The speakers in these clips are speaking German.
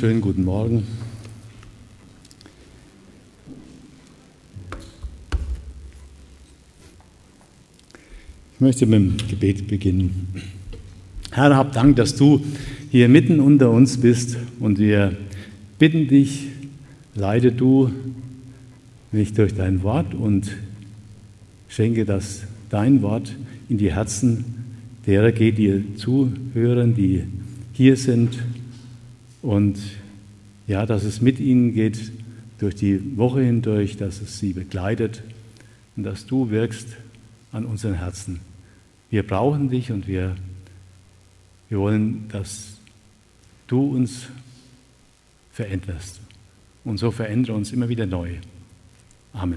wunderschönen guten Morgen. Ich möchte mit dem Gebet beginnen. Herr, hab Dank, dass du hier mitten unter uns bist und wir bitten dich, leite du mich durch dein Wort und schenke, dass dein Wort in die Herzen derer geht, die zuhören, die hier sind und ja, dass es mit ihnen geht durch die Woche hindurch, dass es sie begleitet und dass du wirkst an unseren Herzen. Wir brauchen dich und wir wollen, dass du uns veränderst. Und so verändere uns immer wieder neu. Amen.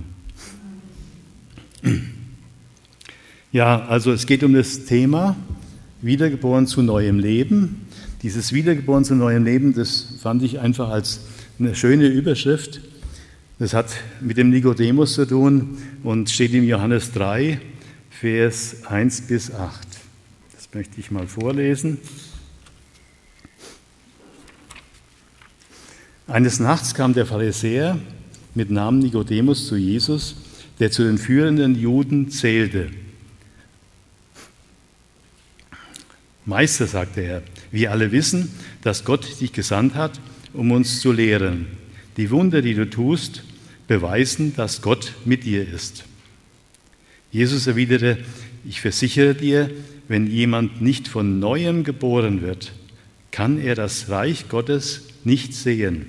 Ja, also es geht um das Thema Wiedergeboren zu neuem Leben. Dieses Wiedergeboren zu neuem Leben, das fand ich einfach als eine schöne Überschrift. Das hat mit dem Nikodemus zu tun und steht in Johannes 3, Vers 1 bis 8. Das möchte ich mal vorlesen. Eines Nachts kam der Pharisäer mit Namen Nikodemus zu Jesus, der zu den führenden Juden zählte. Meister, sagte er, wir alle wissen, dass Gott dich gesandt hat, um uns zu lehren. Die Wunder, die du tust, beweisen, dass Gott mit dir ist. Jesus erwiderte, ich versichere dir, wenn jemand nicht von Neuem geboren wird, kann er das Reich Gottes nicht sehen.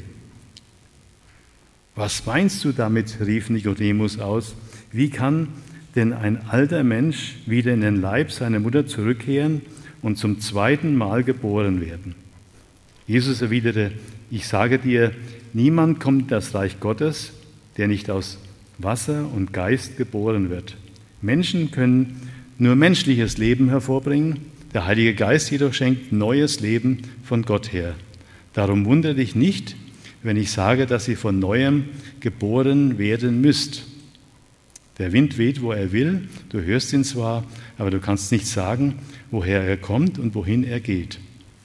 Was meinst du damit? Rief Nikodemus aus. Wie kann denn ein alter Mensch wieder in den Leib seiner Mutter zurückkehren und zum zweiten Mal geboren werden? Jesus erwiderte, ich sage dir, niemand kommt in das Reich Gottes, der nicht aus Wasser und Geist geboren wird. Menschen können nur menschliches Leben hervorbringen, der Heilige Geist jedoch schenkt neues Leben von Gott her. Darum wundere dich nicht, wenn ich sage, dass ihr von Neuem geboren werden müsst. Der Wind weht, wo er will, du hörst ihn zwar, aber du kannst nicht sagen, woher er kommt und wohin er geht.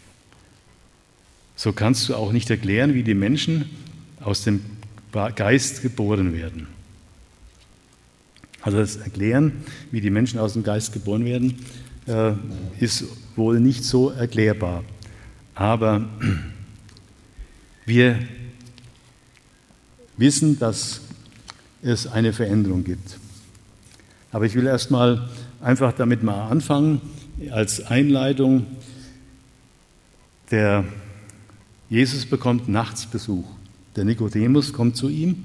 So kannst du auch nicht erklären, wie die Menschen aus dem Geist geboren werden. Also das Erklären, wie die Menschen aus dem Geist geboren werden, ist wohl nicht so erklärbar. Aber wir wissen, dass es eine Veränderung gibt. Aber ich will erstmal einfach damit mal anfangen, als Einleitung. Der Jesus bekommt nachts Besuch. Der Nikodemus kommt zu ihm.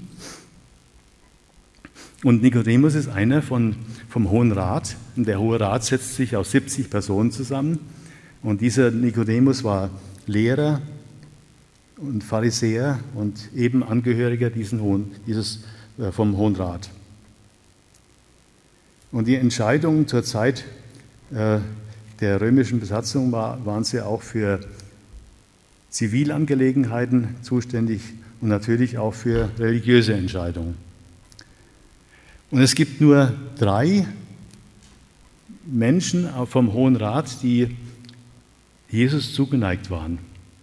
Und Nikodemus ist einer vom Hohen Rat. Und der Hohe Rat setzt sich aus 70 Personen zusammen. Und dieser Nikodemus war Lehrer und Pharisäer und eben Angehöriger vom Hohen Rat. Und die Entscheidungen zur Zeit der römischen Besatzung waren sie auch für Zivilangelegenheiten zuständig und natürlich auch für religiöse Entscheidungen. Und es gibt nur 3 Menschen vom Hohen Rat, die Jesus zugeneigt waren.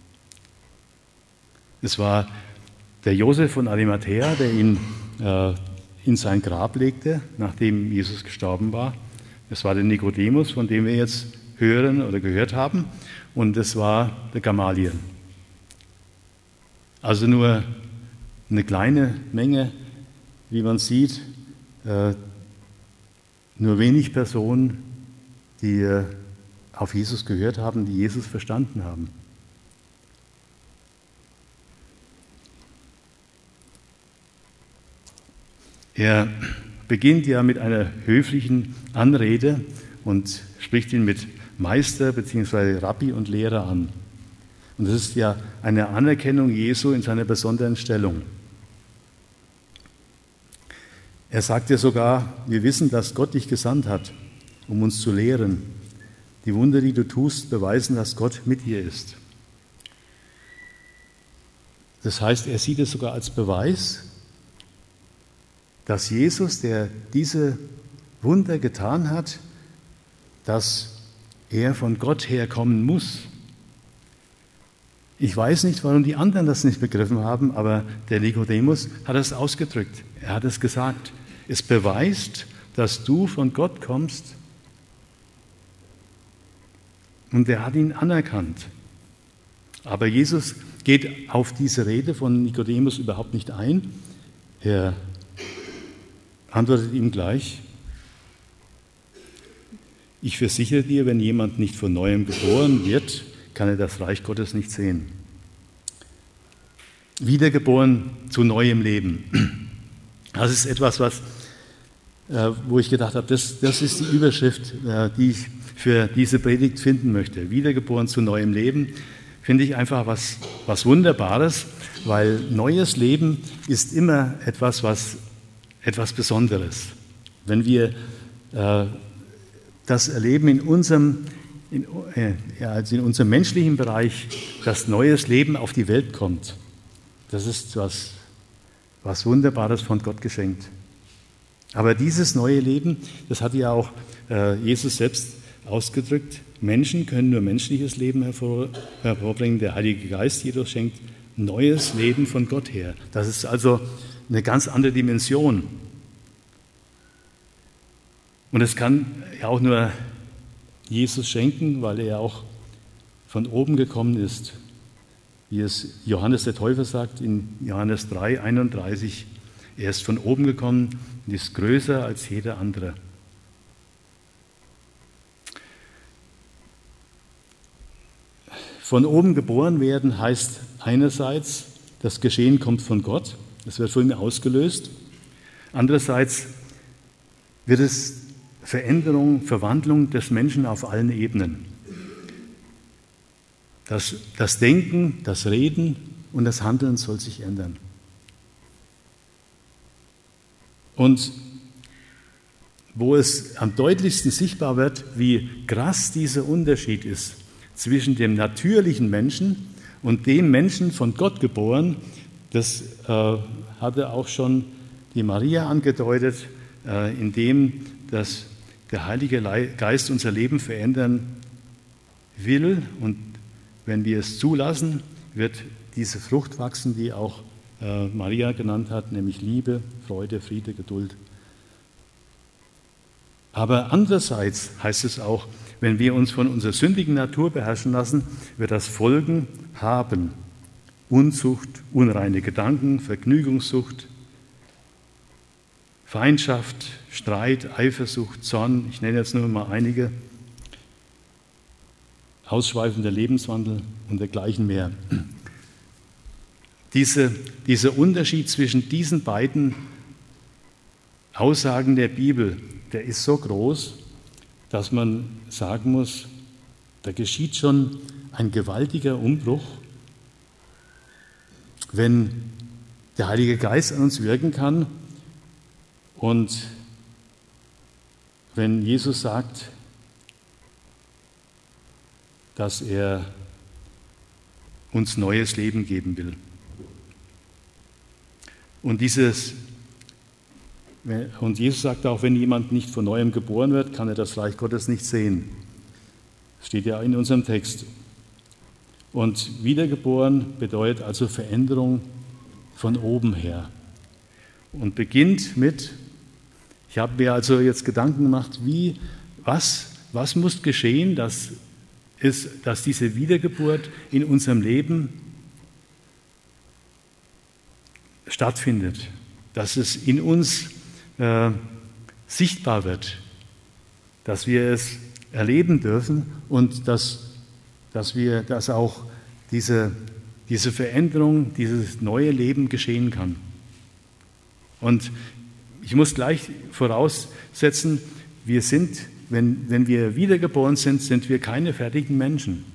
Es war der Josef von Arimathäa, der ihn in sein Grab legte, nachdem Jesus gestorben war. Es war der Nikodemus, von dem wir jetzt hören oder gehört haben. Und es war der Gamaliel. Also nur eine kleine Menge, wie man sieht, nur wenig Personen, die auf Jesus gehört haben, die Jesus verstanden haben. Er beginnt ja mit einer höflichen Anrede und spricht ihn mit Meister bzw. Rabbi und Lehrer an. Und das ist ja eine Anerkennung Jesu in seiner besonderen Stellung. Er sagt ja sogar, wir wissen, dass Gott dich gesandt hat, um uns zu lehren. Die Wunder, die du tust, beweisen, dass Gott mit dir ist. Das heißt, er sieht es sogar als Beweis, dass Jesus, der diese Wunder getan hat, dass er von Gott herkommen muss. Ich weiß nicht, warum die anderen das nicht begriffen haben, aber der Nikodemus hat es ausgedrückt. Er hat es gesagt. Es beweist, dass du von Gott kommst. Und er hat ihn anerkannt. Aber Jesus geht auf diese Rede von Nikodemus überhaupt nicht ein. Er antwortet ihm gleich: Ich versichere dir, wenn jemand nicht von Neuem geboren wird, kann er das Reich Gottes nicht sehen. Wiedergeboren zu neuem Leben. Das ist etwas, wo ich gedacht habe, das ist die Überschrift, die ich für diese Predigt finden möchte. Wiedergeboren zu neuem Leben, finde ich einfach was Wunderbares, weil neues Leben ist immer etwas Besonderes. Wenn wir das erleben in unserem menschlichen Bereich, dass neues Leben auf die Welt kommt, das ist was Wunderbares von Gott geschenkt. Aber dieses neue Leben, das hat ja auch Jesus selbst ausgedrückt. Menschen können nur menschliches Leben hervorbringen, der Heilige Geist jedoch schenkt neues Leben von Gott her. Das ist also eine ganz andere Dimension. Und es kann ja auch nur Jesus schenken, weil er auch von oben gekommen ist. Wie es Johannes der Täufer sagt in Johannes 3,31, er ist von oben gekommen und ist größer als jeder andere. Von oben geboren werden heißt einerseits, das Geschehen kommt von Gott, es wird von ihm ausgelöst. Andererseits wird es Verwandlung des Menschen auf allen Ebenen. Das Denken, das Reden und das Handeln soll sich ändern. Und wo es am deutlichsten sichtbar wird, wie krass dieser Unterschied ist zwischen dem natürlichen Menschen und dem Menschen von Gott geboren, das hatte auch schon die Maria angedeutet, indem dass der Heilige Geist unser Leben verändern will, und wenn wir es zulassen, wird diese Frucht wachsen, die auch Maria genannt hat, nämlich Liebe, Freude, Friede, Geduld. Aber andererseits heißt es auch, wenn wir uns von unserer sündigen Natur beherrschen lassen, wird das Folgen haben: Unzucht, unreine Gedanken, Vergnügungssucht, Feindschaft, Streit, Eifersucht, Zorn, ich nenne jetzt nur mal einige, ausschweifender Lebenswandel und dergleichen mehr. Dieser Unterschied zwischen diesen beiden Aussagen der Bibel, der ist so groß, dass man sagen muss, da geschieht schon ein gewaltiger Umbruch, wenn der Heilige Geist an uns wirken kann und wenn Jesus sagt, dass er uns neues Leben geben will. Und Jesus sagt auch, wenn jemand nicht von Neuem geboren wird, kann er das Reich Gottes nicht sehen. Das steht ja in unserem Text. Und wiedergeboren bedeutet also Veränderung von oben her. Und beginnt mit, ich habe mir also jetzt Gedanken gemacht, was muss geschehen, dass diese Wiedergeburt in unserem Leben stattfindet, dass es in uns sichtbar wird, dass wir es erleben dürfen und dass auch diese Veränderung, dieses neue Leben geschehen kann. Und ich muss gleich voraussetzen, wir sind, wenn wir wiedergeboren sind, sind wir keine fertigen Menschen.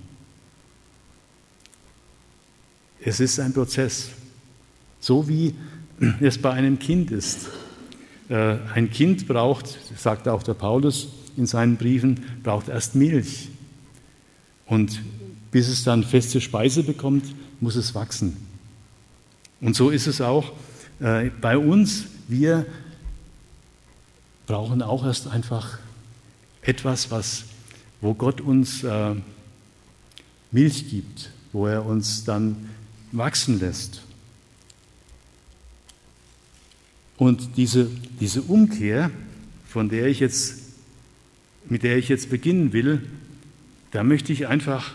Es ist ein Prozess, so wie es bei einem Kind ist. Ein Kind braucht, sagt auch der Paulus in seinen Briefen, braucht erst Milch. Und bis es dann feste Speise bekommt, muss es wachsen. Und so ist es auch bei uns. Wir brauchen auch erst einfach etwas, wo Gott uns Milch gibt, wo er uns dann wachsen lässt. Und diese Umkehr, mit der ich jetzt beginnen will, da möchte ich einfach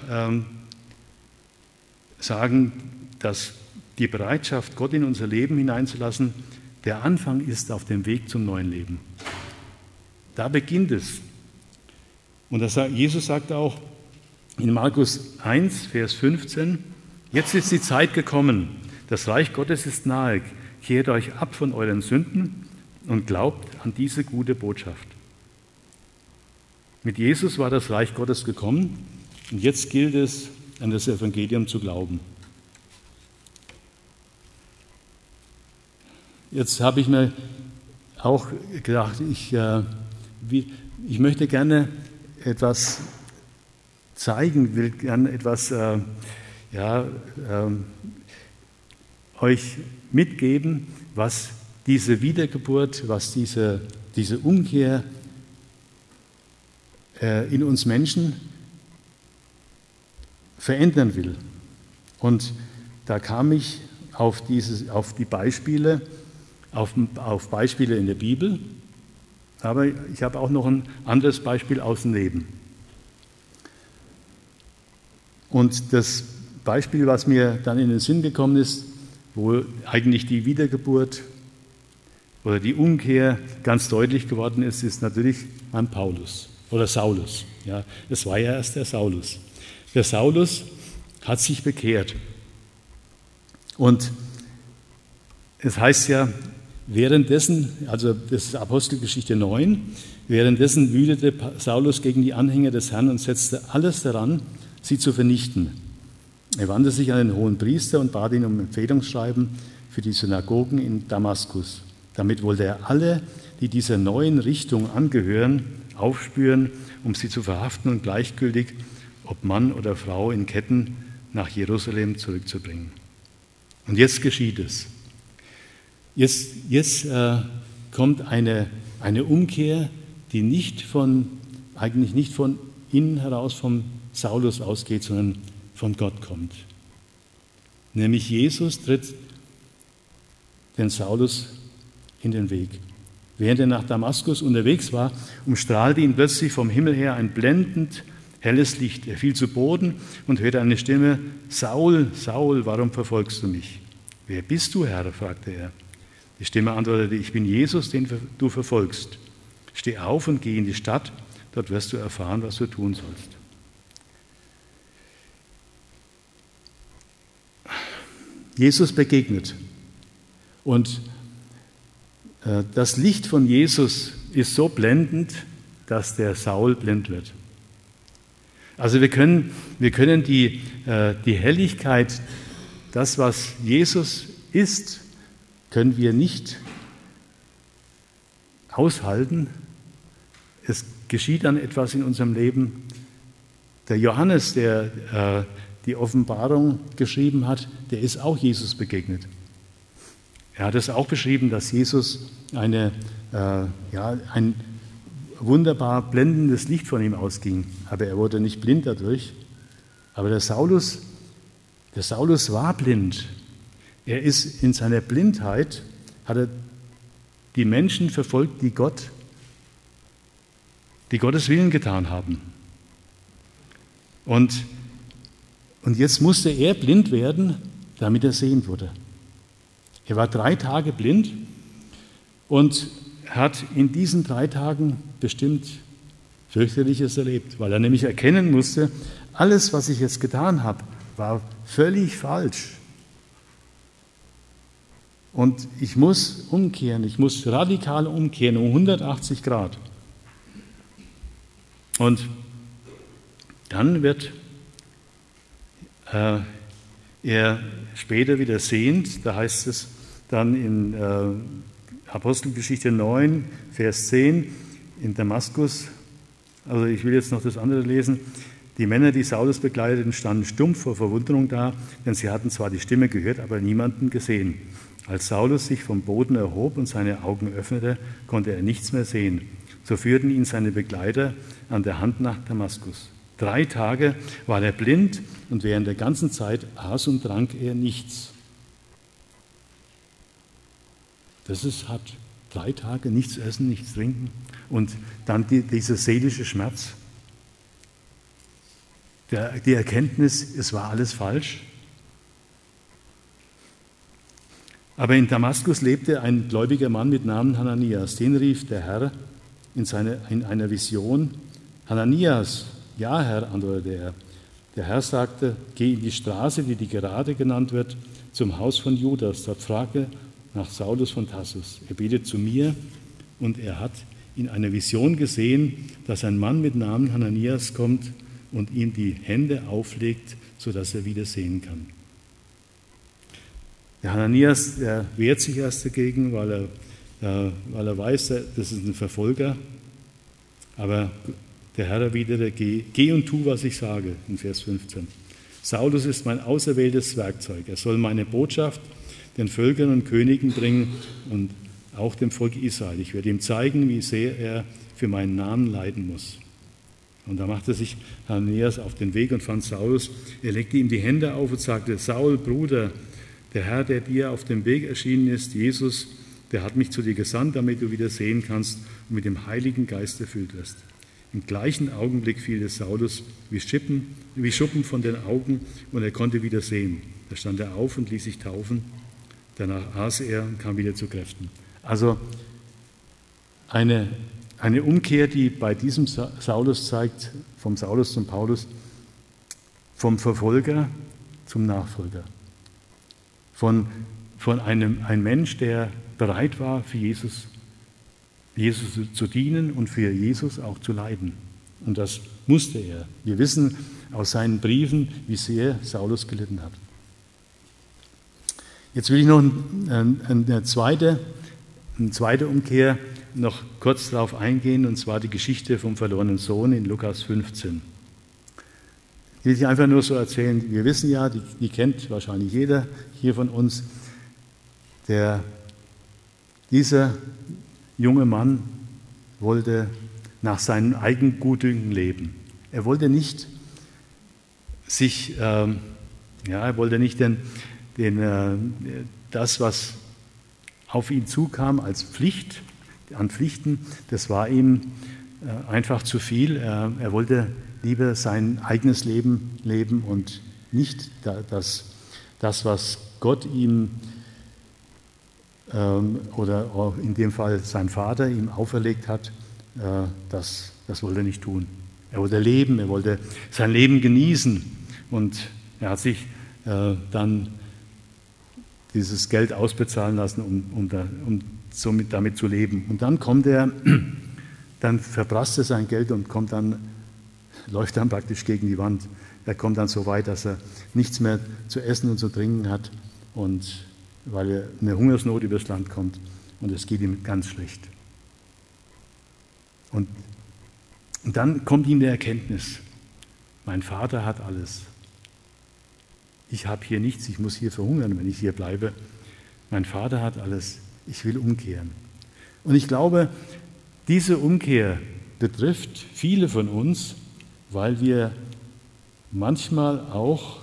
sagen, dass die Bereitschaft, Gott in unser Leben hineinzulassen, der Anfang ist auf dem Weg zum neuen Leben. Da beginnt es. Und Jesus sagt auch in Markus 1, Vers 15, jetzt ist die Zeit gekommen, das Reich Gottes ist nahe, kehrt euch ab von euren Sünden und glaubt an diese gute Botschaft. Mit Jesus war das Reich Gottes gekommen und jetzt gilt es, an das Evangelium zu glauben. Jetzt habe ich mir auch gedacht, ich möchte gerne etwas zeigen, will gerne etwas euch mitgeben, was diese Wiedergeburt, was diese Umkehr in uns Menschen verändern will. Und da kam ich auf Beispiele in der Bibel, aber ich habe auch noch ein anderes Beispiel aus dem Leben. Und das Beispiel, was mir dann in den Sinn gekommen ist, wo eigentlich die Wiedergeburt oder die Umkehr ganz deutlich geworden ist, ist natürlich an Paulus oder Saulus. Ja, es war ja erst der Saulus. Der Saulus hat sich bekehrt. Und es heißt ja, währenddessen, also das ist Apostelgeschichte 9, währenddessen wütete Saulus gegen die Anhänger des Herrn und setzte alles daran, sie zu vernichten. Er wandte sich an den hohen Priester und bat ihn um Empfehlungsschreiben für die Synagogen in Damaskus. Damit wollte er alle, die dieser neuen Richtung angehören, aufspüren, um sie zu verhaften und gleichgültig, ob Mann oder Frau in Ketten nach Jerusalem zurückzubringen. Und jetzt geschieht es. Jetzt kommt eine Umkehr, die eigentlich nicht von innen heraus vom Saulus ausgeht, sondern von Gott kommt. Nämlich Jesus tritt den Saulus in den Weg. Während er nach Damaskus unterwegs war, umstrahlte ihn plötzlich vom Himmel her ein blendend helles Licht. Er fiel zu Boden und hörte eine Stimme: Saul, Saul, warum verfolgst du mich? Wer bist du, Herr? Fragte er. Die Stimme antwortete: Ich bin Jesus, den du verfolgst. Steh auf und geh in die Stadt, dort wirst du erfahren, was du tun sollst. Jesus begegnet. Und das Licht von Jesus ist so blendend, dass der Saul blind wird. Also wir können die Helligkeit, das, was Jesus ist, können wir nicht aushalten. Es geschieht dann etwas in unserem Leben. Der Johannes, der die Offenbarung geschrieben hat, der ist auch Jesus begegnet. Er hat es auch beschrieben, dass Jesus ein wunderbar blendendes Licht von ihm ausging. Aber er wurde nicht blind dadurch. Aber der Saulus war blind. Er ist in seiner Blindheit, hat er die Menschen verfolgt, die Gottes Willen getan haben. Und jetzt musste er blind werden, damit er sehen würde. Er war 3 Tage blind und hat in diesen 3 Tagen bestimmt fürchterliches erlebt, weil er nämlich erkennen musste, alles, was ich jetzt getan habe, war völlig falsch. Und ich muss umkehren, ich muss radikal umkehren, um 180 Grad. Und dann wird er später wieder sehend, da heißt es dann in Apostelgeschichte 9, Vers 10, in Damaskus, also ich will jetzt noch das andere lesen, die Männer, die Saulus begleiteten, standen stumpf vor Verwunderung da, denn sie hatten zwar die Stimme gehört, aber niemanden gesehen. Als Saulus sich vom Boden erhob und seine Augen öffnete, konnte er nichts mehr sehen. So führten ihn seine Begleiter an der Hand nach Damaskus. 3 Tage war er blind und während der ganzen Zeit aß und trank er nichts. Das ist hart. 3 Tage nichts essen, nichts trinken und dann dieser seelische Schmerz. Die Erkenntnis, es war alles falsch. Aber in Damaskus lebte ein gläubiger Mann mit Namen Hananias. Den rief der Herr in einer Vision: Hananias, ja Herr, antwortete er. Der Herr sagte: Geh in die Straße, die Gerade genannt wird, zum Haus von Judas. Dort frage nach Saulus von Tarsus. Er betet zu mir und er hat in einer Vision gesehen, dass ein Mann mit Namen Hananias kommt und ihm die Hände auflegt, sodass er wieder sehen kann. Der Hananias, der wehrt sich erst dagegen, weil er weiß, das ist ein Verfolger. Aber der Herr erwiderte: Geh und tu, was ich sage, in Vers 15. Saulus ist mein auserwähltes Werkzeug. Er soll meine Botschaft den Völkern und Königen bringen und auch dem Volk Israel. Ich werde ihm zeigen, wie sehr er für meinen Namen leiden muss. Und da machte sich Hananias auf den Weg und fand Saulus. Er legte ihm die Hände auf und sagte: Saul, Bruder, der Herr, der dir auf dem Weg erschienen ist, Jesus, der hat mich zu dir gesandt, damit du wieder sehen kannst und mit dem Heiligen Geist erfüllt wirst. Im gleichen Augenblick fiel es Saulus wie Schuppen von den Augen und er konnte wieder sehen. Da stand er auf und ließ sich taufen. Danach aß er und kam wieder zu Kräften. Also eine Umkehr, die bei diesem Saulus zeigt, vom Saulus zum Paulus, vom Verfolger zum Nachfolger. Von einem Mensch, der bereit war, für Jesus zu dienen und für Jesus auch zu leiden. Und das musste er. Wir wissen aus seinen Briefen, wie sehr Saulus gelitten hat. Jetzt will ich noch eine zweite Umkehr noch kurz darauf eingehen, und zwar die Geschichte vom verlorenen Sohn in Lukas 15. Die will ich einfach nur so erzählen. Wir wissen ja, die kennt wahrscheinlich jeder hier von uns, dieser junge Mann wollte nach seinem eigenen Gutdünken leben. Er wollte nicht das, was auf ihn zukam als Pflicht, an Pflichten, das war ihm einfach zu viel. Er wollte lieber sein eigenes Leben leben und nicht das, was Gott ihm oder auch in dem Fall sein Vater ihm auferlegt hat, das wollte er nicht tun. Er wollte leben, er wollte sein Leben genießen und er hat sich dann dieses Geld ausbezahlen lassen, um damit zu leben. Und dann dann verprasst er sein Geld und läuft dann praktisch gegen die Wand. Er kommt dann so weit, dass er nichts mehr zu essen und zu trinken hat, und weil eine Hungersnot übers Land kommt und es geht ihm ganz schlecht. Und dann kommt ihm die Erkenntnis: Mein Vater hat alles. Ich habe hier nichts, ich muss hier verhungern, wenn ich hier bleibe. Mein Vater hat alles, ich will umkehren. Und ich glaube, diese Umkehr betrifft viele von uns, weil wir manchmal auch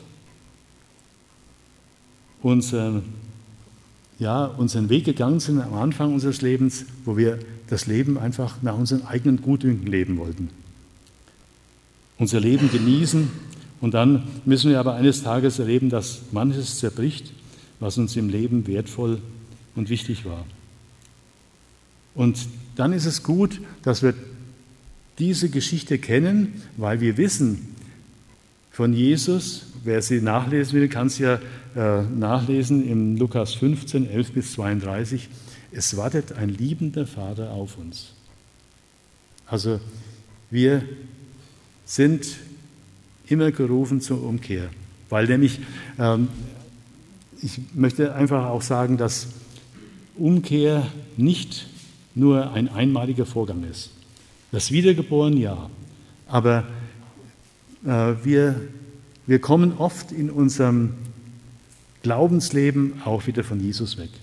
unseren Weg gegangen sind am Anfang unseres Lebens, wo wir das Leben einfach nach unseren eigenen Gutdünken leben wollten. Unser Leben genießen, und dann müssen wir aber eines Tages erleben, dass manches zerbricht, was uns im Leben wertvoll und wichtig war. Und dann ist es gut, dass wir diese Geschichte kennen, weil wir wissen von Jesus, wer sie nachlesen will, kann es ja nachlesen im Lukas 15, 11 bis 32. Es wartet ein liebender Vater auf uns. Also wir sind immer gerufen zur Umkehr, weil nämlich, ich möchte einfach auch sagen, dass Umkehr nicht nur ein einmaliger Vorgang ist. Das Wiedergeboren, ja, aber wir kommen oft in unserem Glaubensleben auch wieder von Jesus weg.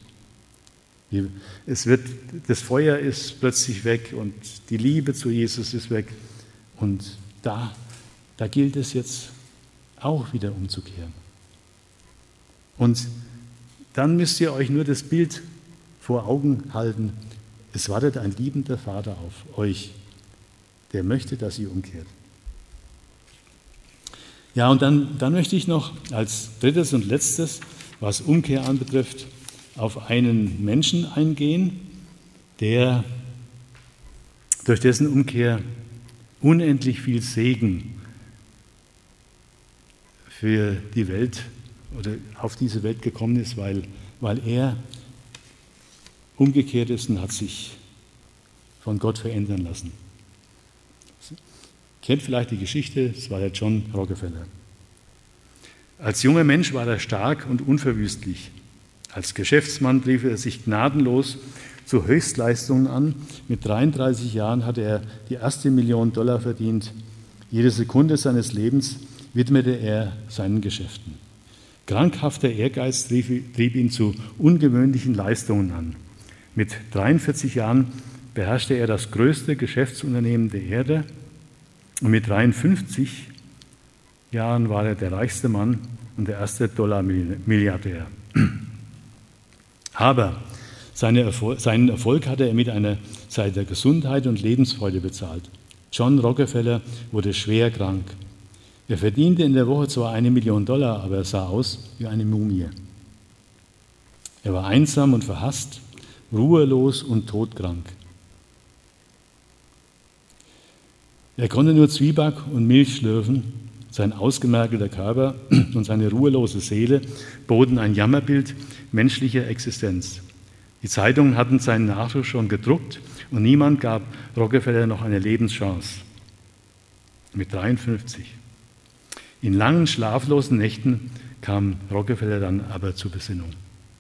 Das Feuer ist plötzlich weg und die Liebe zu Jesus ist weg, und da da gilt es jetzt auch wieder umzukehren. Und dann müsst ihr euch nur das Bild vor Augen halten. Es wartet ein liebender Vater auf euch, der möchte, dass ihr umkehrt. Ja, und dann möchte ich noch als drittes und letztes, was Umkehr anbetrifft, auf einen Menschen eingehen, der durch dessen Umkehr unendlich viel Segen für die Welt oder auf diese Welt gekommen ist, weil er umgekehrt ist und hat sich von Gott verändern lassen. Kennt vielleicht die Geschichte, es war der John Rockefeller. Als junger Mensch war er stark und unverwüstlich. Als Geschäftsmann trieb er sich gnadenlos zu Höchstleistungen an. Mit 33 Jahren hatte er die erste $1 Million verdient. Jede Sekunde seines Lebens widmete er seinen Geschäften. Krankhafter Ehrgeiz trieb ihn zu ungewöhnlichen Leistungen an. Mit 43 Jahren beherrschte er das größte Geschäftsunternehmen der Erde und mit 53 Jahren war er der reichste Mann und der erste Dollar-Milliardär. Aber seinen Erfolg hatte er mit einer Seite der Gesundheit und Lebensfreude bezahlt. John Rockefeller wurde schwer krank. Er verdiente in der Woche zwar $1 Million, aber er sah aus wie eine Mumie. Er war einsam und verhasst, ruhelos und todkrank. Er konnte nur Zwieback und Milch schlürfen. Sein ausgemergelter Körper und seine ruhelose Seele boten ein Jammerbild menschlicher Existenz. Die Zeitungen hatten seinen Nachruf schon gedruckt und niemand gab Rockefeller noch eine Lebenschance. Mit 53. In langen, schlaflosen Nächten kam Rockefeller dann aber zur Besinnung.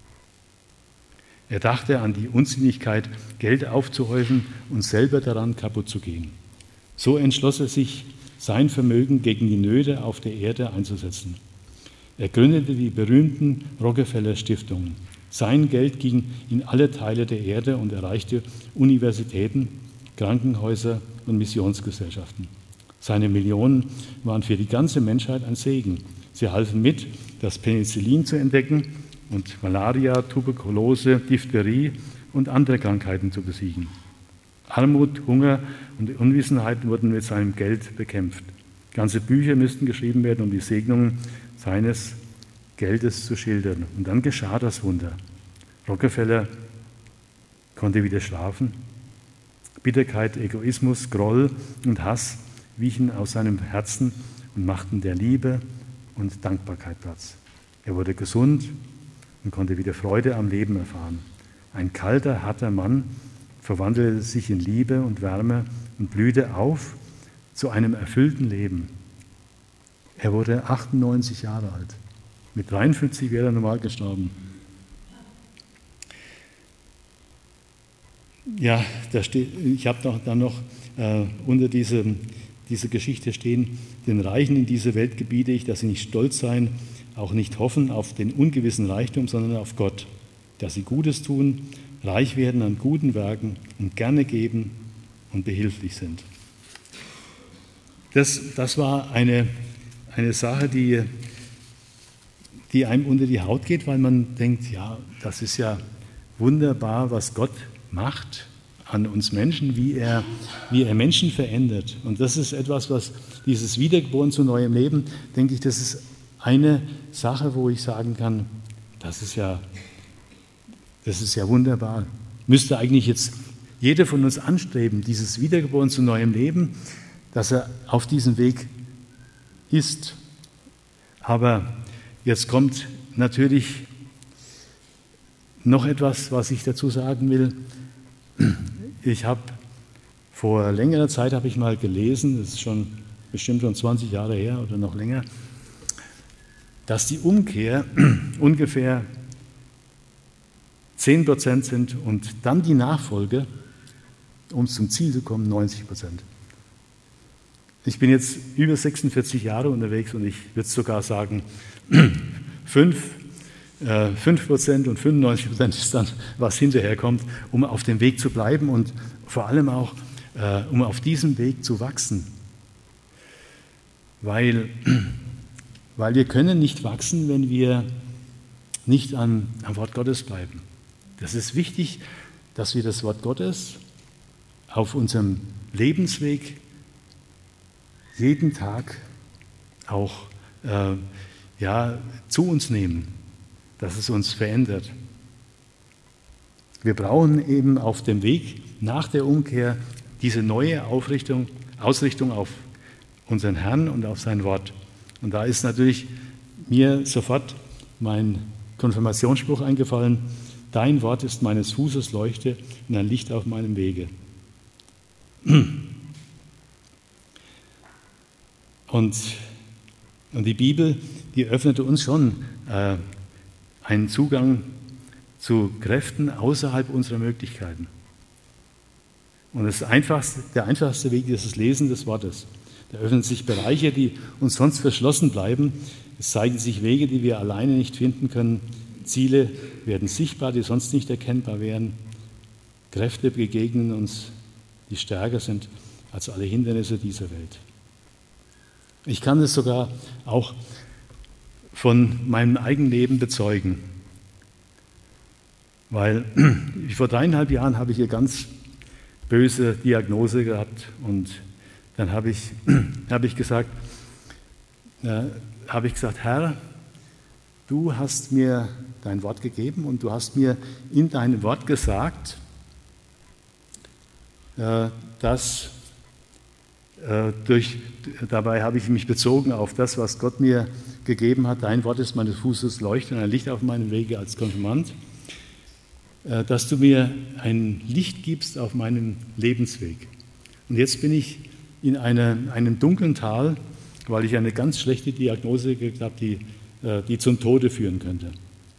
Er dachte an die Unsinnigkeit, Geld aufzuhäufen und selber daran kaputt zu gehen. So entschloss er sich, sein Vermögen gegen die Nöte auf der Erde einzusetzen. Er gründete die berühmten Rockefeller-Stiftungen. Sein Geld ging in alle Teile der Erde und erreichte Universitäten, Krankenhäuser und Missionsgesellschaften. Seine Millionen waren für die ganze Menschheit ein Segen. Sie halfen mit, das Penicillin zu entdecken und Malaria, Tuberkulose, Diphtherie und andere Krankheiten zu besiegen. Armut, Hunger und Unwissenheit wurden mit seinem Geld bekämpft. Ganze Bücher müssten geschrieben werden, um die Segnungen seines Geldes zu schildern. Und dann geschah das Wunder. Rockefeller konnte wieder schlafen. Bitterkeit, Egoismus, Groll und Hass wichen aus seinem Herzen und machten der Liebe und Dankbarkeit Platz. Er wurde gesund und konnte wieder Freude am Leben erfahren. Ein kalter, harter Mann verwandelte sich in Liebe und Wärme und blühte auf zu einem erfüllten Leben. Er wurde 98 Jahre alt. Mit 53 wäre er normal gestorben. Ja, ich habe dann noch unter diese Geschichte stehen: Den Reichen in dieser Welt gebiete ich, dass sie nicht stolz seien, auch nicht hoffen auf den ungewissen Reichtum, sondern auf Gott, dass sie Gutes tun, reich werden an guten Werken und gerne geben und behilflich sind. Das war eine Sache, die einem unter die Haut geht, weil man denkt, ja, das ist ja wunderbar, was Gott macht an uns Menschen, wie er Menschen verändert. Und das ist etwas, was dieses Wiedergeboren zu neuem Leben, denke ich, das ist eine Sache, wo ich sagen kann, das ist ja wunderbar. Müsste eigentlich jetzt jeder von uns anstreben, dieses Wiedergeboren zu neuem Leben, dass er auf diesem Weg ist. Aber jetzt kommt natürlich noch etwas, was ich dazu sagen will. Ich habe vor längerer Zeit habe ich mal gelesen, das ist bestimmt schon 20 Jahre her oder noch länger, dass die Umkehr ungefähr 10% sind und dann die Nachfolge, um zum Ziel zu kommen, 90%. Ich bin jetzt über 46 Jahre unterwegs und ich würde sogar sagen, 5% und 95% ist dann, was hinterher kommt, um auf dem Weg zu bleiben und vor allem auch, um auf diesem Weg zu wachsen. weil wir können nicht wachsen, wenn wir nicht am Wort Gottes bleiben. Das ist wichtig, dass wir das Wort Gottes auf unserem Lebensweg jeden Tag auch zu uns nehmen, dass es uns verändert. Wir brauchen eben auf dem Weg nach der Umkehr diese neue Ausrichtung auf unseren Herrn und auf sein Wort. Und da ist natürlich mir sofort mein Konfirmationsspruch eingefallen: Dein Wort ist meines Fußes Leuchte und ein Licht auf meinem Wege. Und die Bibel, die öffnete uns schon einen Zugang zu Kräften außerhalb unserer Möglichkeiten. Und der einfachste Weg ist das Lesen des Wortes. Da öffnen sich Bereiche, die uns sonst verschlossen bleiben. Es zeigen sich Wege, die wir alleine nicht finden können. Ziele werden sichtbar, die sonst nicht erkennbar wären. Kräfte begegnen uns, die stärker sind als alle Hindernisse dieser Welt. Ich kann es sogar auch von meinem eigenen Leben bezeugen. Weil vor 3,5 Jahren habe ich eine ganz böse Diagnose gehabt und dann habe ich gesagt, Herr, du hast mir dein Wort gegeben und du hast mir in deinem Wort gesagt, dass dabei habe ich mich bezogen auf das, was Gott mir gegeben hat. Dein Wort ist meines Fußes Leuchte und ein Licht auf meinem Wege als Konfirmand, dass du mir ein Licht gibst auf meinem Lebensweg. Und jetzt bin ich in einem dunklen Tal, weil ich eine ganz schlechte Diagnose gekriegt habe, die zum Tode führen könnte.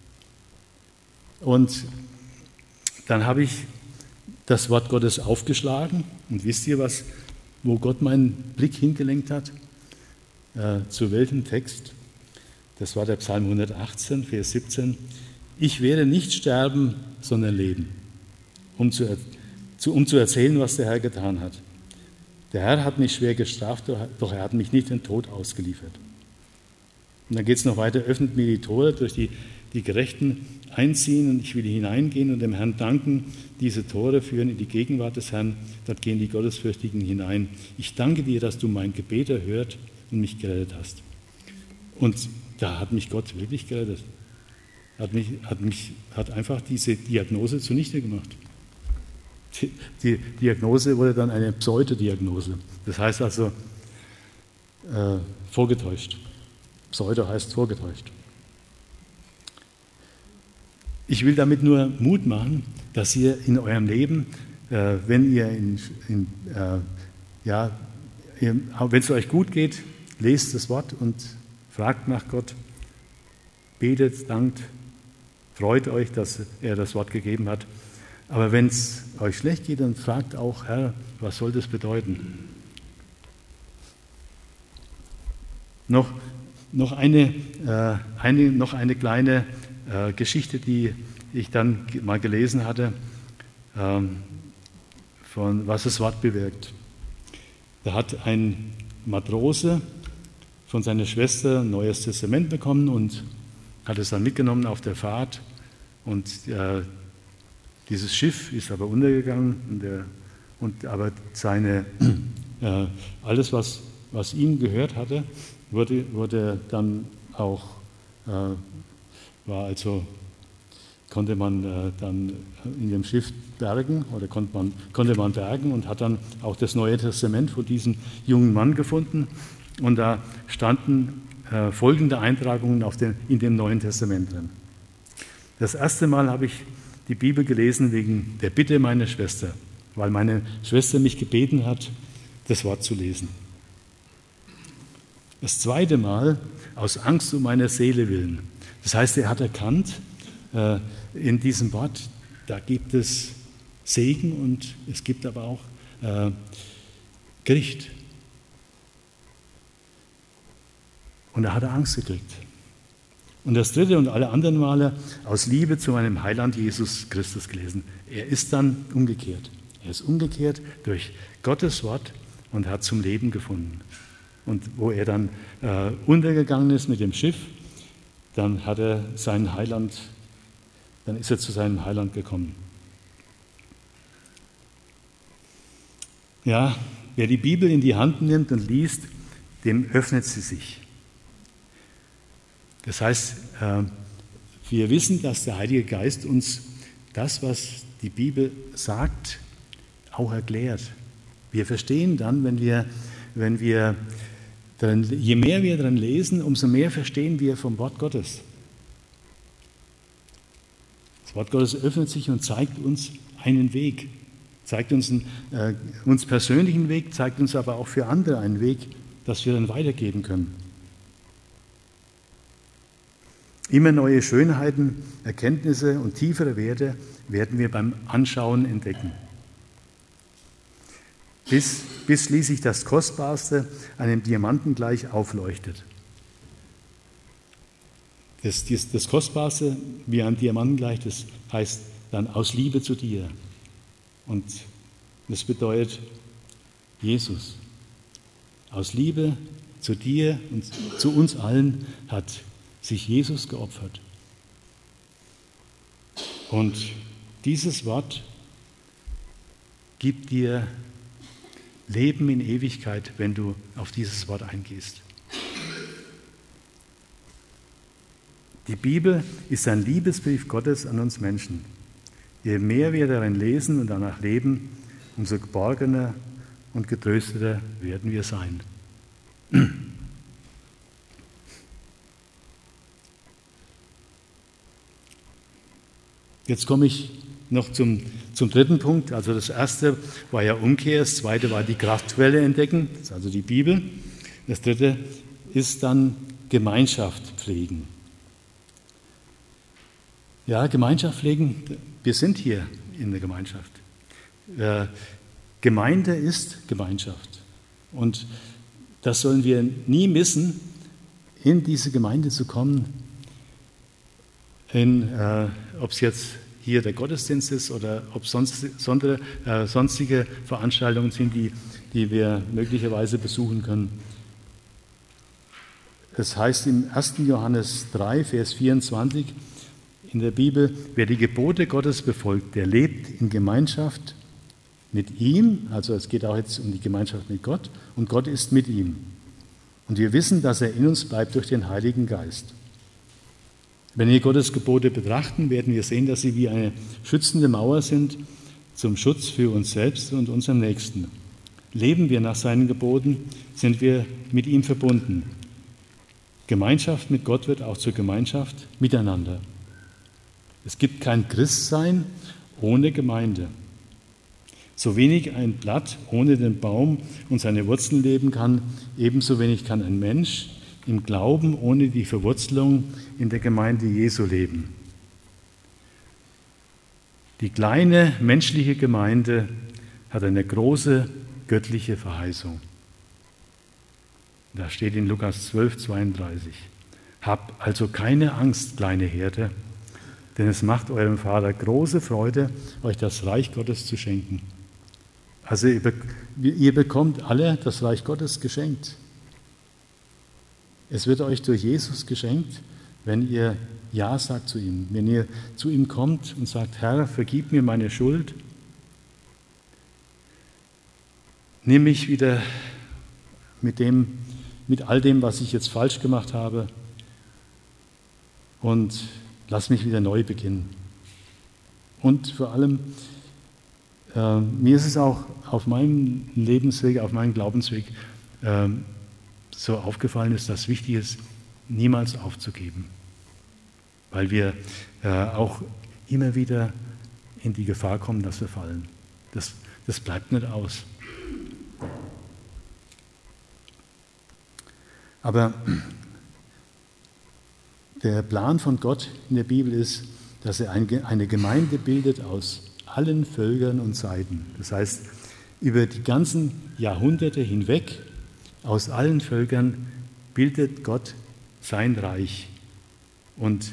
Und dann habe ich das Wort Gottes aufgeschlagen und wisst ihr, wo Gott meinen Blick hingelenkt hat? Zu welchem Text? Das war der Psalm 118, Vers 17. Ich werde nicht sterben, sondern leben, um zu erzählen, was der Herr getan hat. Der Herr hat mich schwer gestraft, doch er hat mich nicht den Tod ausgeliefert. Und dann geht es noch weiter: Öffnet mir die Tore, durch die Gerechten einziehen, und ich will hineingehen und dem Herrn danken. Diese Tore führen in die Gegenwart des Herrn, dort gehen die Gottesfürchtigen hinein. Ich danke dir, dass du mein Gebet erhört und mich gerettet hast. Und da hat mich Gott wirklich gerettet. Hat einfach diese Diagnose zunichte gemacht. Die Diagnose wurde dann eine Pseudodiagnose. Das heißt also vorgetäuscht. Pseudo heißt vorgetäuscht. Ich will damit nur Mut machen, dass ihr in eurem Leben, wenn es euch gut geht, lest das Wort und fragt nach Gott, betet, dankt, freut euch, dass er das Wort gegeben hat. Aber wenn es euch schlecht geht, dann fragt auch: Herr, was soll das bedeuten? Noch eine kleine Geschichte, die ich dann mal gelesen hatte, von was das Wort bewirkt. Da hat ein Matrose von seiner Schwester ein Neues Testament bekommen und hat es dann mitgenommen auf der Fahrt. Und dieses Schiff ist aber untergegangen, aber alles, was ihm gehört hatte, wurde dann auch, konnte man dann in dem Schiff bergen oder konnte man bergen und hat dann auch das Neue Testament von diesem jungen Mann gefunden. Und da standen folgende Eintragungen in dem Neuen Testament drin. Das erste Mal habe ich die Bibel gelesen wegen der Bitte meiner Schwester, weil meine Schwester mich gebeten hat, das Wort zu lesen. Das zweite Mal aus Angst um meine Seele willen. Das heißt, er hat erkannt, in diesem Wort, da gibt es Segen und es gibt aber auch Gericht. Und da hat er Angst gekriegt. Und das dritte und alle anderen Male aus Liebe zu meinem Heiland Jesus Christus gelesen. Er ist dann umgekehrt. Er ist umgekehrt durch Gottes Wort und hat zum Leben gefunden. Und wo er dann untergegangen ist mit dem Schiff, dann ist er zu seinem Heiland gekommen. Ja, wer die Bibel in die Hand nimmt und liest, dem öffnet sie sich. Das heißt, wir wissen, dass der Heilige Geist uns das, was die Bibel sagt, auch erklärt. Wir verstehen dann, je mehr wir darin lesen, umso mehr verstehen wir vom Wort Gottes. Das Wort Gottes öffnet sich und zeigt uns einen Weg, zeigt uns uns persönlichen Weg, zeigt uns aber auch für andere einen Weg, dass wir dann weitergeben können. Immer neue Schönheiten, Erkenntnisse und tiefere Werte werden wir beim Anschauen entdecken. Bis schließlich das Kostbarste einem Diamanten gleich aufleuchtet. Das Kostbarste wie einem Diamanten gleich, das heißt dann aus Liebe zu dir. Und das bedeutet Jesus. Aus Liebe zu dir und zu uns allen hat sich Jesus geopfert. Und dieses Wort gibt dir Leben in Ewigkeit, wenn du auf dieses Wort eingehst. Die Bibel ist ein Liebesbrief Gottes an uns Menschen. Je mehr wir darin lesen und danach leben, umso geborgener und getrösteter werden wir sein. Jetzt komme ich noch zum dritten Punkt. Also das erste war ja Umkehr, das zweite war die Kraftquelle entdecken, das ist also die Bibel. Das dritte ist dann Gemeinschaft pflegen. Ja, Gemeinschaft pflegen, wir sind hier in der Gemeinschaft. Gemeinde ist Gemeinschaft. Und das sollen wir nie missen, in diese Gemeinde zu kommen, ob es jetzt hier der Gottesdienst ist oder ob es sonstige Veranstaltungen sind, die wir möglicherweise besuchen können. Es heißt im 1. Johannes 3, Vers 24 in der Bibel, wer die Gebote Gottes befolgt, der lebt in Gemeinschaft mit ihm, also es geht auch jetzt um die Gemeinschaft mit Gott, und Gott ist mit ihm. Und wir wissen, dass er in uns bleibt durch den Heiligen Geist. Wenn wir Gottes Gebote betrachten, werden wir sehen, dass sie wie eine schützende Mauer sind zum Schutz für uns selbst und unserem Nächsten. Leben wir nach seinen Geboten, sind wir mit ihm verbunden. Gemeinschaft mit Gott wird auch zur Gemeinschaft miteinander. Es gibt kein Christsein ohne Gemeinde. So wenig ein Blatt ohne den Baum und seine Wurzeln leben kann, ebenso wenig kann ein Mensch im Glauben ohne die Verwurzelung in der Gemeinde Jesu leben. Die kleine menschliche Gemeinde hat eine große göttliche Verheißung. Da steht in Lukas 12, 32. Habt also keine Angst, kleine Herde, denn es macht eurem Vater große Freude, euch das Reich Gottes zu schenken. Also ihr bekommt alle das Reich Gottes geschenkt. Es wird euch durch Jesus geschenkt, wenn ihr Ja sagt zu ihm. Wenn ihr zu ihm kommt und sagt, Herr, vergib mir meine Schuld. Nimm mich wieder mit all dem, was ich jetzt falsch gemacht habe, und lass mich wieder neu beginnen. Und vor allem, mir ist es auch auf meinem Lebensweg, auf meinem Glaubensweg so aufgefallen ist, dass wichtig ist, niemals aufzugeben. Weil wir auch immer wieder in die Gefahr kommen, dass wir fallen. Das bleibt nicht aus. Aber der Plan von Gott in der Bibel ist, dass er eine Gemeinde bildet aus allen Völkern und Seiten. Das heißt, über die ganzen Jahrhunderte hinweg, aus allen Völkern, bildet Gott sein Reich. Und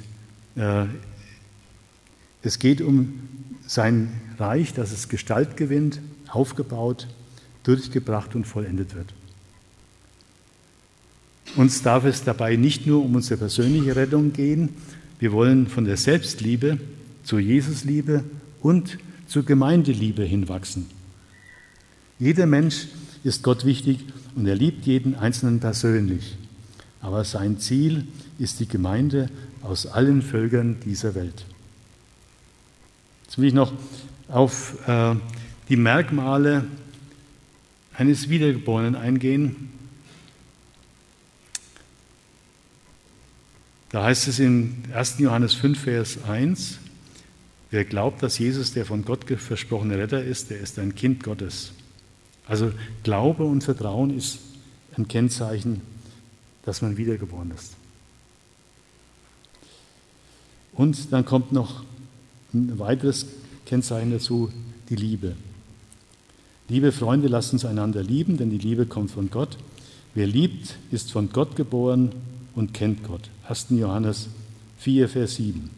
es geht um sein Reich, dass es Gestalt gewinnt, aufgebaut, durchgebracht und vollendet wird. Uns darf es dabei nicht nur um unsere persönliche Rettung gehen, wir wollen von der Selbstliebe zur Jesusliebe und zur Gemeindeliebe hinwachsen. Jeder Mensch ist Gott wichtig und er liebt jeden Einzelnen persönlich. Aber sein Ziel ist die Gemeinde aus allen Völkern dieser Welt. Jetzt will ich noch auf die Merkmale eines Wiedergeborenen eingehen. Da heißt es in 1. Johannes 5, Vers 1, wer glaubt, dass Jesus der von Gott versprochene Retter ist, der ist ein Kind Gottes. Also Glaube und Vertrauen ist ein Kennzeichen, dass man wiedergeboren ist. Und dann kommt noch ein weiteres Kennzeichen dazu, die Liebe. Liebe Freunde, lasst uns einander lieben, denn die Liebe kommt von Gott. Wer liebt, ist von Gott geboren und kennt Gott. 1. Johannes 4, Vers 7.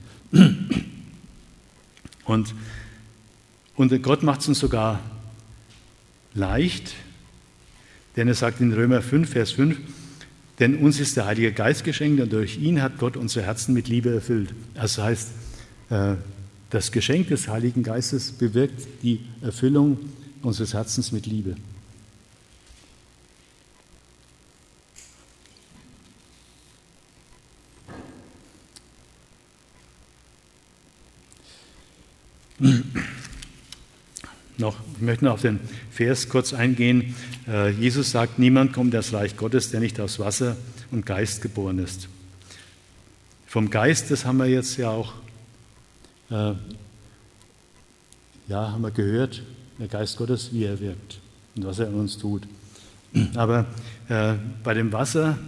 Und Gott macht es uns sogar leicht, denn er sagt in Römer 5, Vers 5, denn uns ist der Heilige Geist geschenkt und durch ihn hat Gott unsere Herzen mit Liebe erfüllt. Das heißt, das Geschenk des Heiligen Geistes bewirkt die Erfüllung unseres Herzens mit Liebe. Ich möchte noch auf den Vers kurz eingehen. Jesus sagt, niemand kommt in das Reich Gottes, der nicht aus Wasser und Geist geboren ist. Vom Geist, das haben wir jetzt ja auch haben wir gehört, der Geist Gottes, wie er wirkt und was er an uns tut. Aber bei dem Wasser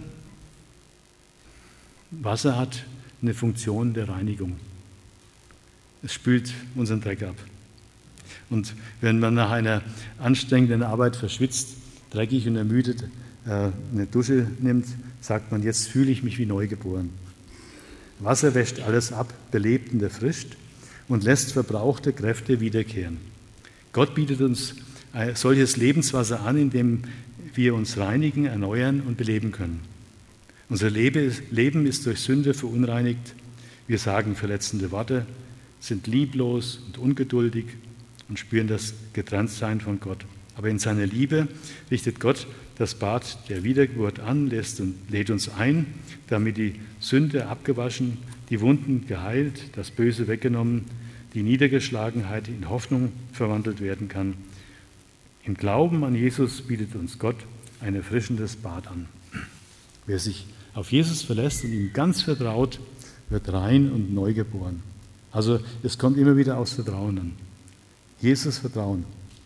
hat eine Funktion der Reinigung. Es spült unseren Dreck ab. Und wenn man nach einer anstrengenden Arbeit verschwitzt, dreckig und ermüdet eine Dusche nimmt, sagt man, jetzt fühle ich mich wie neugeboren. Wasser wäscht alles ab, belebt und erfrischt und lässt verbrauchte Kräfte wiederkehren. Gott bietet uns ein solches Lebenswasser an, in dem wir uns reinigen, erneuern und beleben können. Unser Leben ist durch Sünde verunreinigt. Wir sagen verletzende Worte, sind lieblos und ungeduldig und spüren das Getrenntsein von Gott. Aber in seiner Liebe richtet Gott das Bad der Wiedergeburt an, lädt uns ein, damit die Sünde abgewaschen, die Wunden geheilt, das Böse weggenommen, die Niedergeschlagenheit in Hoffnung verwandelt werden kann. Im Glauben an Jesus bietet uns Gott ein erfrischendes Bad an. Wer sich auf Jesus verlässt und ihm ganz vertraut, wird rein und neu geboren. Also es kommt immer wieder aufs Vertrauen an. Jesus vertrauen.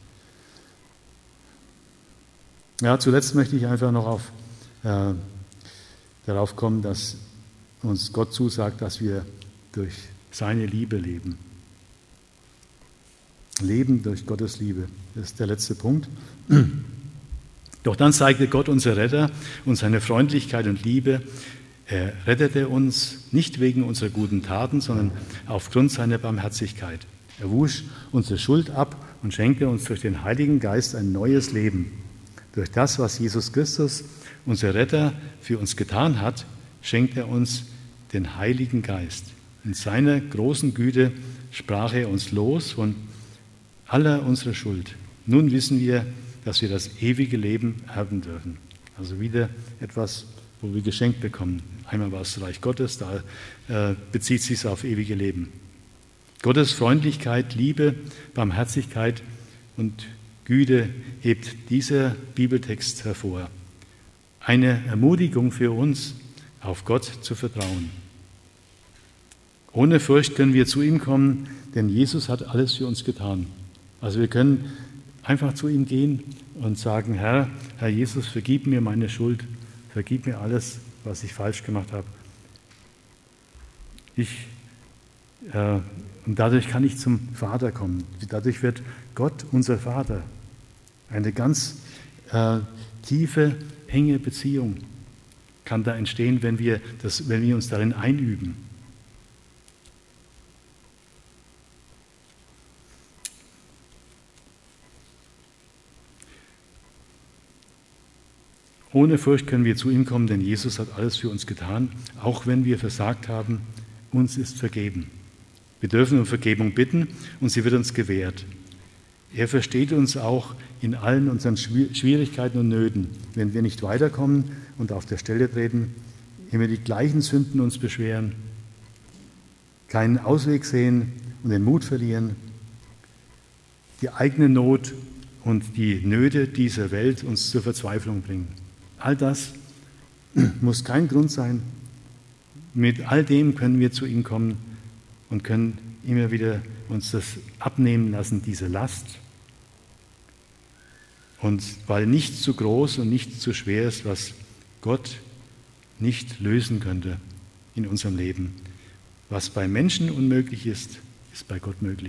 Ja, zuletzt möchte ich einfach noch darauf kommen, dass uns Gott zusagt, dass wir durch seine Liebe leben. Leben durch Gottes Liebe. Das ist der letzte Punkt. Doch dann zeigte Gott, unser Retter, uns seine Freundlichkeit und Liebe. Er rettete uns nicht wegen unserer guten Taten, sondern aufgrund seiner Barmherzigkeit. Er wusch unsere Schuld ab und schenkte uns durch den Heiligen Geist ein neues Leben. Durch das, was Jesus Christus, unser Retter, für uns getan hat, schenkt er uns den Heiligen Geist. In seiner großen Güte sprach er uns los von aller unserer Schuld. Nun wissen wir, dass wir das ewige Leben erben dürfen. Also wieder etwas, wo wir geschenkt bekommen. Einmal war es das Reich Gottes, da bezieht sich es auf ewige Leben. Gottes Freundlichkeit, Liebe, Barmherzigkeit und Güte hebt dieser Bibeltext hervor. Eine Ermutigung für uns, auf Gott zu vertrauen. Ohne Furcht können wir zu ihm kommen, denn Jesus hat alles für uns getan. Also wir können einfach zu ihm gehen und sagen, Herr Jesus, vergib mir meine Schuld, vergib mir alles, was ich falsch gemacht habe. Und dadurch kann ich zum Vater kommen. Dadurch wird Gott unser Vater. Eine ganz tiefe, enge Beziehung kann da entstehen, wenn wir uns darin einüben. Ohne Furcht können wir zu ihm kommen, denn Jesus hat alles für uns getan, auch wenn wir versagt haben. Uns ist vergeben. Wir dürfen um Vergebung bitten und sie wird uns gewährt. Er versteht uns auch in allen unseren Schwierigkeiten und Nöten, wenn wir nicht weiterkommen und auf der Stelle treten, immer die gleichen Sünden uns beschweren, keinen Ausweg sehen und den Mut verlieren, die eigene Not und die Nöte dieser Welt uns zur Verzweiflung bringen. All das muss kein Grund sein. Mit all dem können wir zu ihm kommen und können immer wieder uns das abnehmen lassen, diese Last. Und weil nichts zu groß und nichts zu schwer ist, was Gott nicht lösen könnte in unserem Leben. Was bei Menschen unmöglich ist, ist bei Gott möglich.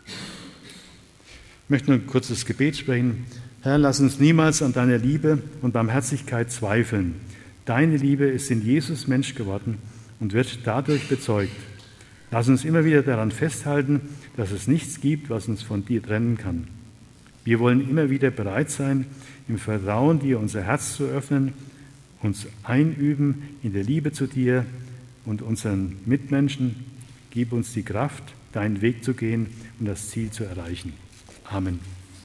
Ich möchte nur ein kurzes Gebet sprechen. Herr, lass uns niemals an deiner Liebe und Barmherzigkeit zweifeln. Deine Liebe ist in Jesus Mensch geworden und wird dadurch bezeugt. Lass uns immer wieder daran festhalten, dass es nichts gibt, was uns von dir trennen kann. Wir wollen immer wieder bereit sein, im Vertrauen dir unser Herz zu öffnen, uns einüben in der Liebe zu dir und unseren Mitmenschen. Gib uns die Kraft, deinen Weg zu gehen und das Ziel zu erreichen. Amen.